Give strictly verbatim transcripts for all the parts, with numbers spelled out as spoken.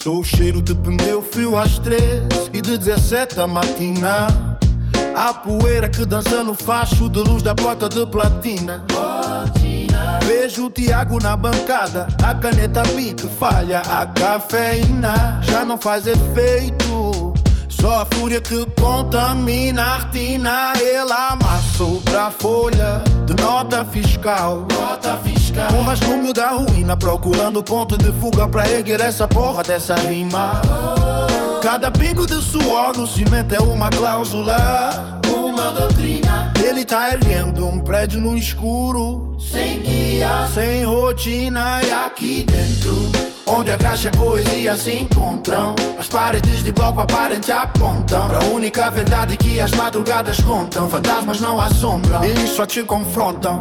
Sou o cheiro de pneu frio às três e de dezessete da matina. A poeira que dança no facho de luz da porta de platina. Vejo o Tiago na bancada, a caneta bique falha, a cafeína já não faz efeito. Só a fúria que contamina a retina. Ele amassou pra folha de nota fiscal, nota fiscal. Um rascunho da ruína, procurando ponto de fuga pra erguer essa porra dessa rima. Cada pingo de suor no cimento é uma cláusula, uma doutrina. Ele tá erguendo um prédio no escuro, sem guia, sem rotina. E aqui dentro, onde a caixa e a poesia se encontram, as paredes de bloco aparente apontam pra única verdade que as madrugadas contam. Fantasmas não assombram e só te confrontam.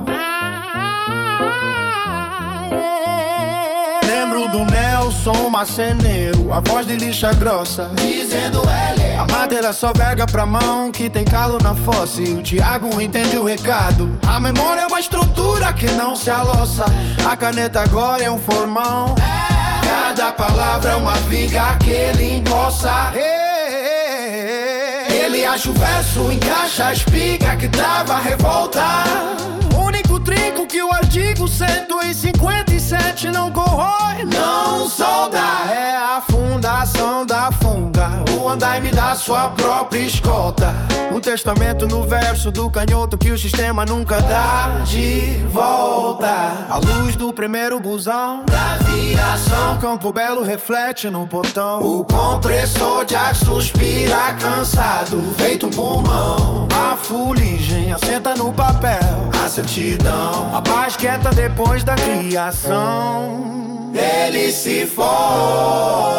Lembro do Nelson Marceneiro, a voz de lixa grossa, dizendo L. A madeira só verga pra mão que tem calo na fossa. E o Thiago entende o recado. A memória é uma estrutura que não se aloça. A caneta agora é um formão. Cada palavra é uma viga que ele encoça. Ele acha o verso, encaixa a espiga que trava a revolta. O único trinco que o artigo cento e cinquenta e sete não corrói, não solda. É a fundação da funda, o andaime da sua própria escolta. Um testamento no verso do canhoto que o sistema nunca dá de volta. A luz do primeiro busão da viração, Campo Belo reflete no portão. O compressor de ar suspira cansado, feito um pulmão. A fuligem assenta no papel, a certidão, a paz quieta depois da criação. Ele se foi.